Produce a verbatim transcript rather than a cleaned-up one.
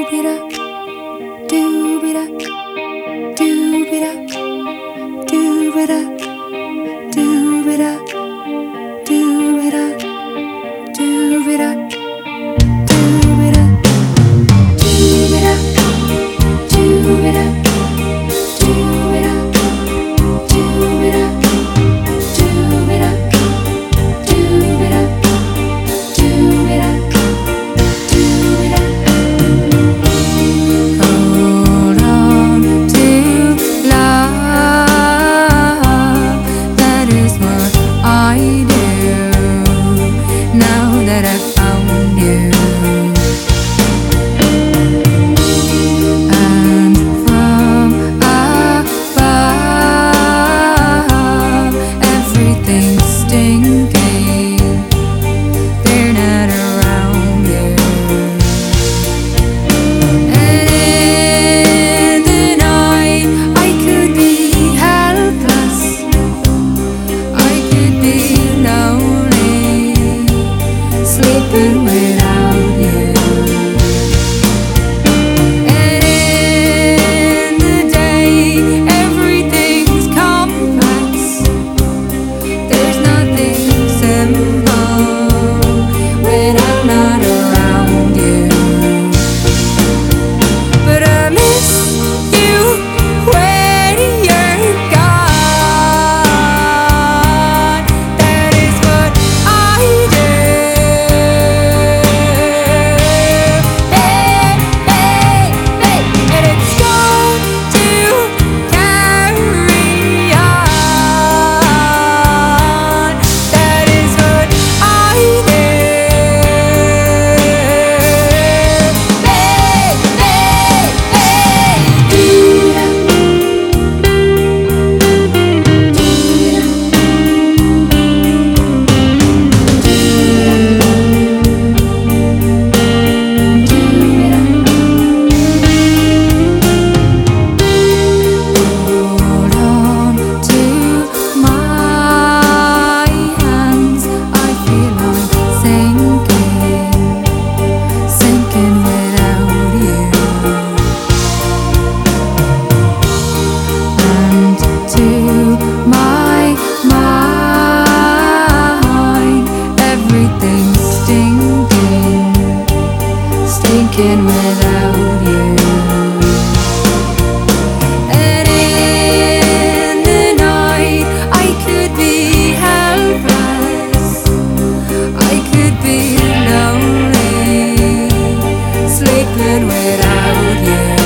Doobie-da, doobie-da, doobie-da, doobie-da, doobie-da, doobie-da, doobie-da, doobie-da, doobie-da, doobie-da, doobie-da, doobie-da, doobie-da, doobie-da, doobie-da. Hold on to love, that is what I do, now that I found you. And from above, everything's stinking, they're not around you. And in the night, I could be helpless, I could be lonely, sleeping without you. And in the day, everything's complex, there's nothing simple when I'm not around you. But I miss you when you're gone. That is what I do. Hey, hey, hey. And it's going to carry on. That is what I do. Hey, hey, hey. Hold on to my hands, I feel I'm sinking, sinking without you. And to my mind, everything's stinking, stinking without you. And in the night, I could be helpless, I could be lonely, sleeping without you.